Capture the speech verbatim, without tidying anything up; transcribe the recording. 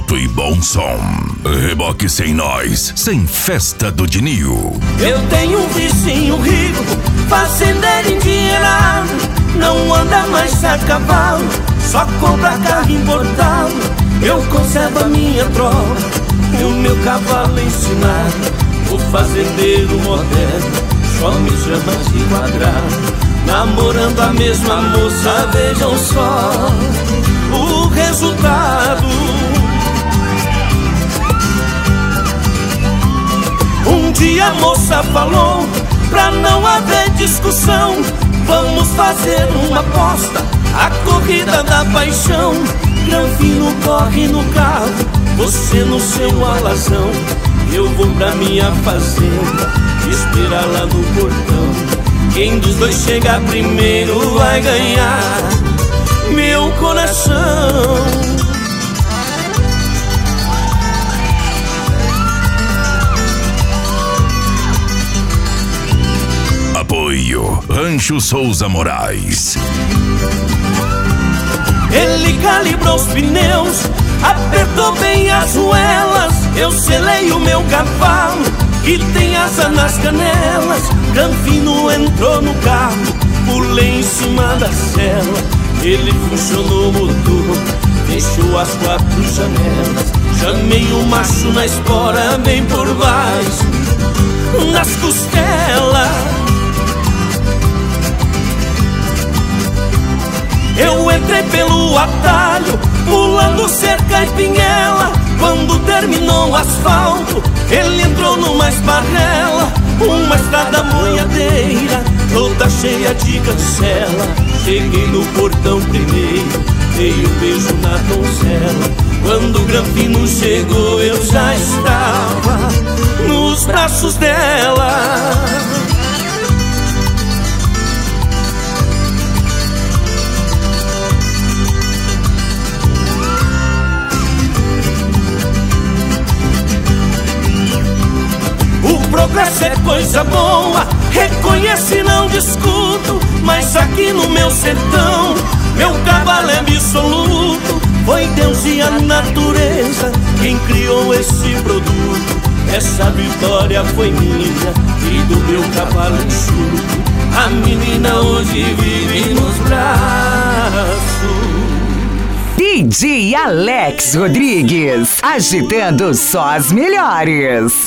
alto e bom som. Reboque sem nós, sem festa do Dinil. Eu tenho um vizinho rico, fazendeiro endinheirado, não anda mais a cavalo, só compra carro importado. Eu conservo a minha tropa e o meu cavalo ensinado. O fazendeiro moderno só me chama de quadrado. Namorando a mesma moça, vejam só o resultado. Um dia a moça falou, pra não haver discussão, vamos fazer uma aposta, a corrida da paixão. Granfino corre no carro, você no seu alazão. Eu vou pra minha fazenda, esperar lá no portão. Quem dos dois chegar primeiro vai ganhar meu coração. Apoio Rancho Souza Moraes. Ele calibrou os pneus, apertou bem as ruelas. Eu selei o meu cavalo, que tem asa nas canelas. Granfino entrou no carro, pulei em cima da cela. Ele funcionou o motor, fechou as quatro janelas. Chamei o macho na espora, bem por baixo, nas costelas. Eu entrei pelo atalho, pulando cerca e pinhela. Quando terminou o asfalto, ele entrou numa esparrela. Uma estrada boiadeira, toda cheia de cancela. Cheguei no portão primeiro, dei um beijo na donzela. Quando o Granfino chegou, eu já estava nos braços dela. Progresso é coisa boa, reconheço e não discuto. Mas aqui no meu sertão, meu cavalo é absoluto. Foi Deus e a natureza quem criou esse produto. Essa vitória foi minha e do meu cavalo enxuto. A menina hoje vive nos braços. D J Alex Rodrigues, agitando só as melhores.